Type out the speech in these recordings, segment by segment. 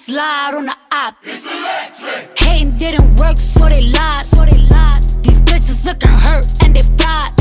slide on the op. It's electric. Hating didn't work, so they lied. These bitches looking hurt and they fried.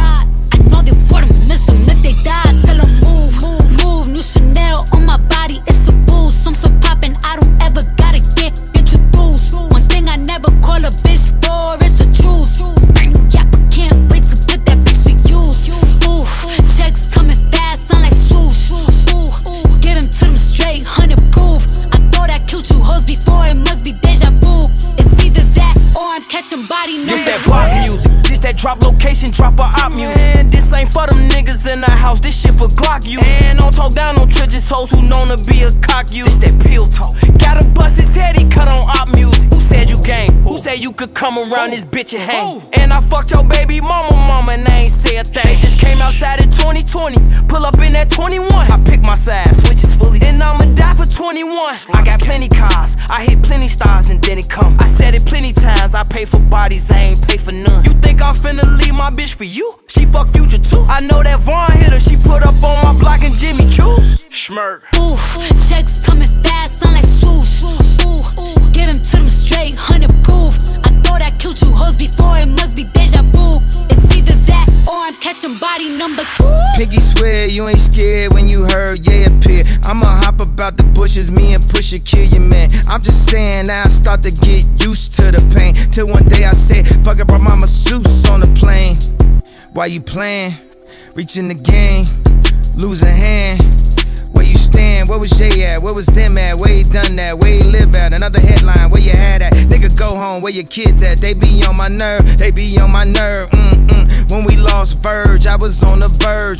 I know they wouldn't miss them if they died. Tell them move. New Chanel on my body, it's a boost. I'm so poppin', I don't ever gotta get introduced. One thing I never call a bitch for, it's a truce. Yeah, I can't wait to put that bitch to use. Ooh, checks coming fast, sound like swoosh. Ooh, give him to them straight, 100 proof. I thought I killed you hoes before, it must be deja vu. It's either that or I'm catching body number. This that pop music, this that drop location, drop a op music. And this ain't for them niggas in the house, this shit for Glock you. And don't talk down on Tridges hoes who known to be a cock you. This that pill talk, gotta bust his head, he cut on op music. Who said you game? Who said you could come around this bitch and hang? And I fucked your baby mama and I ain't say a thing. Just came outside in 2020, pull up in that 21. I pick my side, switches fully, and I'ma die for 21. I got plenty cars, I hit plenty stars and then it come. I said it plenty times, I pay for bodies, I ain't pay for none. You think I'm finna leave my bitch for you? She fuck Future too. I know that Vaughn hit her, she put up on my block and Jimmy Choo. Schmirk. Ooh, checks coming fast, sound like swoosh. Ooh, give him to them straight, 100 proof. I thought I killed you hoes before, it must be deja vu. It's either that or I'm catching body number 2. Piggy swear you ain't scared when you heard yeah appear. I'ma hop about the bushes, me and Pusha kill your man. I'm just saying now I start to get used to the pain. Till one day I said, fuck it, brought my masseuse on the plane. Why you playing? Reaching the game, lose a hand. Where you stand? Where was Jay at? Where was them at? Where he done that? Where he live at? Another headline, where you had at? Nigga, go home, where your kids at? They be on my nerve, they be on my nerve. When we lost Verge, I was on the verge.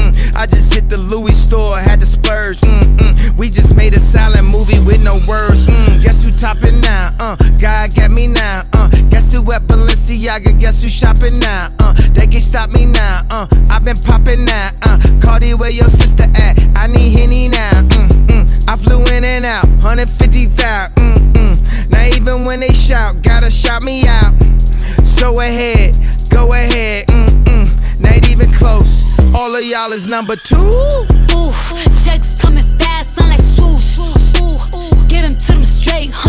I just hit the Louis store, had to splurge. We just made a silent movie with no words. Guess who topping now? God got me now. Guess who at Balenciaga? Guess who shopping now? They can't stop me now. I've been popping now. Cardi, where your sister at? I need Henny now. I flew in and out, 150,000. Now even when they shout, gotta shout me out. So ahead, go ahead. Not even close. All of y'all is number 2. Ooh, checks coming fast, sound like swoosh. Ooh, give him to them straight,